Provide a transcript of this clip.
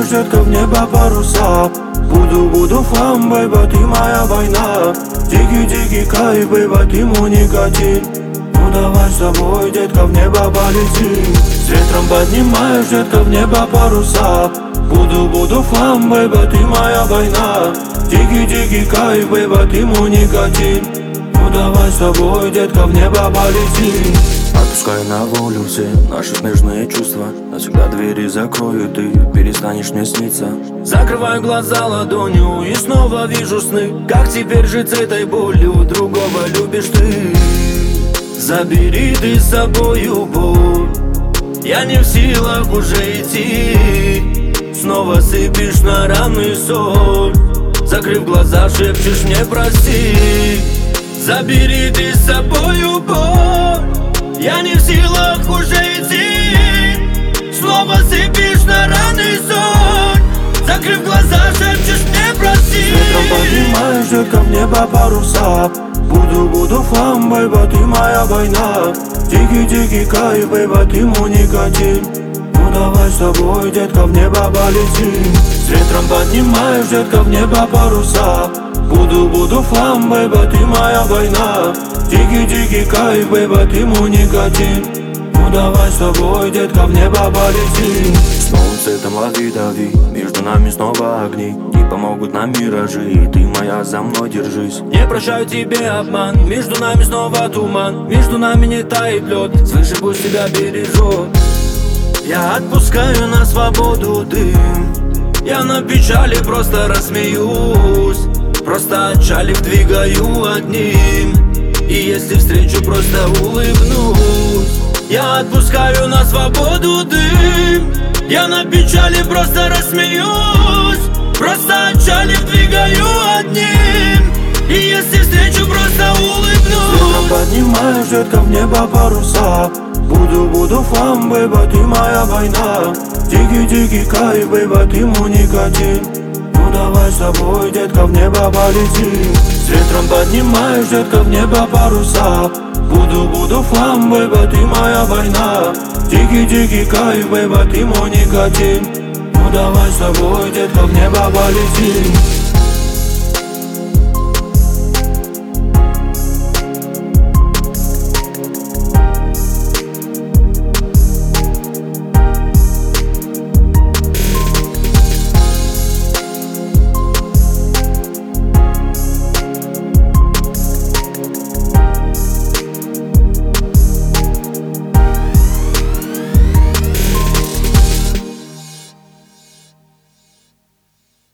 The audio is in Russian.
детка, в небо паруса. Буду флам, бэйба, ты моя война. Дикий кайф, бэйба, ты мой никотин. Ну давай с тобой, детка, в небо полетим. С ветром поднимаешь, детка, в небо паруса. Буду флам, бэйба, ты моя война. Дикий кайф, бэйба, ты мой никотин. Ну давай с тобой, детка, в небо полетим. Отпускай на волю все наши смежные чувства. Навсегда двери закрою, ты перестанешь мне сниться. Закрываю глаза ладонью и снова вижу сны. Как теперь жить с этой болью, другого любишь ты. Забери ты с собою боль, я не в силах уже идти. Снова сыпешь на раны соль, закрыв глаза, шепчешь мне прости. Забери ты с собою боль, я не в силах уже идти. Снова сыпешь на раны соль, закрыв глаза, шепчешь мне прости. С ветром поднимаешь, детка, в небо паруса. Буду флам, бэйба, ты моя война. Дикий кайф, бэйба, ты мой никотин. Ну давай с тобой, детка, в небо полетим. С ветром поднимаешь, детка, в небо паруса. Буду флам, бэйба, ты моя война. Дикий кайф, бэйба, ты мой никотин. Ну давай с тобой, детка, в небо полетим. Солнце там лови-дави, между нами снова огни. Не помогут нам миражи, и ты моя, за мной держись. Не прощаю тебе обман, между нами снова туман. Между нами не тает лед, свыше пусть тебя бережет. Я отпускаю на свободу дым, я на печали просто рассмеюсь. Просто отчалив двигаю одним, и если встречу, просто улыбнусь. Я отпускаю на свободу дым, я на печали просто рассмеюсь. Просто отчалив двигаю одним, и если встречу, просто улыбнусь. С ветром поднимаешь, детка, в небо паруса. Буду флам, бэйба, ты моя война. Дикий кайф, бэйба, ты мой никотин. Ну давай с тобой, детка, в небо полетим. С ветром поднимаешь, детка, в небо паруса. Буду флам, бэйба, ты моя война. Дикий кайф, бэйба, ты мой никотин. Ну давай с тобой, детка, в небо полетим.